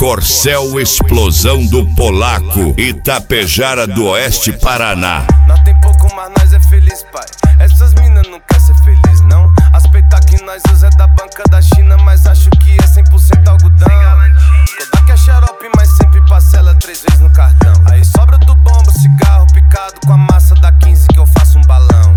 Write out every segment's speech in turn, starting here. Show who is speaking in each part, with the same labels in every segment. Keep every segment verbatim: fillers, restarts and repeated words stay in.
Speaker 1: Corcel Explosão do Polaco, Itapejara do Oeste, Paraná.
Speaker 2: Nós tem pouco, mas nós é feliz, pai. Essas minas não quer ser feliz, não. Aspeitar que nós usa é da banca da China, mas acho que é cem por cento algodão. Kodak é xarope, mas sempre parcela três vezes no cartão. Aí sobra do bombo, cigarro picado com a massa da quinze que eu faço um balão.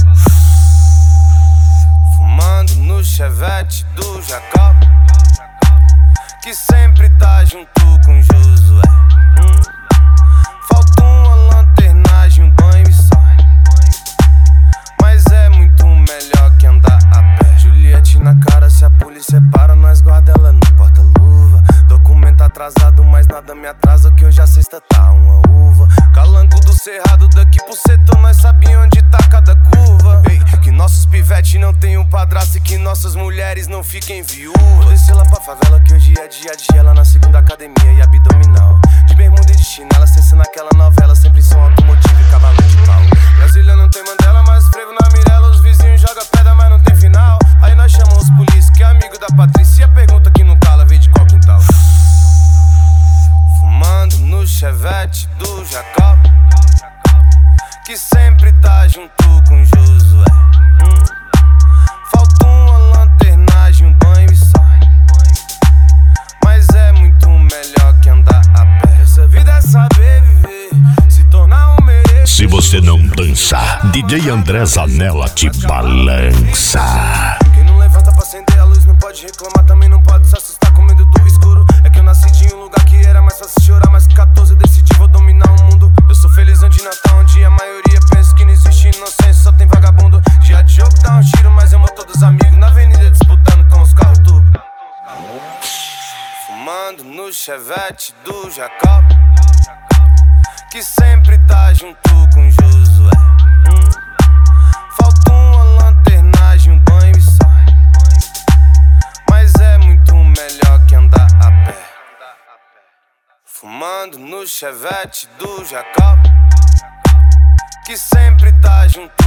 Speaker 2: Fumando no chevette do Jacob, que sempre tá junto com Josué. hum. Falta uma lanternagem, um banho e sai. Mas é muito melhor que andar a pé. Juliette na cara, se a polícia para, nós guarda ela no porta-luva. Documento atrasado, mas nada me atrasa, que hoje a sexta tá uma uva. Calango do cerrado, daqui pro setor, nós sabia onde tá cada curva. Ei, que nossos pivetes não tem um padrasto e que nossas mulheres não fiquem viúvas. Vou descer lá pra favela, que hoje é dia a dia, lá na segunda academia e abdominal. De bermuda e de chinela, cessa naquela novela, sempre som automotivo e cavalo de pau. Brasília não tem Mandela, mas frevo na Mirella. Os vizinhos jogam pedra, mas não tem final. Aí nós chamamos os polícia, que é amigo da Patrícia. Pergunta que não cala, veio de qual quintal. Fumando no chevette do Jacob, que sempre tá junto com Josué. hum. Falta uma lanternagem, um banho e sai. Mas é muito melhor que andar a pé. Essa vida é saber viver, se tornar um mereço.
Speaker 1: Se você não dança, D J André Zanella te balança.
Speaker 2: Quem não levanta pra acender a luz não pode reclamar, também não pode se assustar com medo do escuro. É que eu nasci de um lugar que era mais fácil chorar, mas com catorze eu decidi vou dominar o mundo. Eu sou felizão de Natal, onde a maioria pensa que não existe inocência, só tem vagabundo. Dia de jogo dá um tiro, mas eu mato todos os amigos na avenida disputando com os carros turbo. Fumando no chevette do Jacob, que sempre tá junto com Josué. hum. Falta uma lanternagem, um banho e sai. Mas é muito melhor que andar a pé. Fumando no chevette do Jacob, que sempre tá junto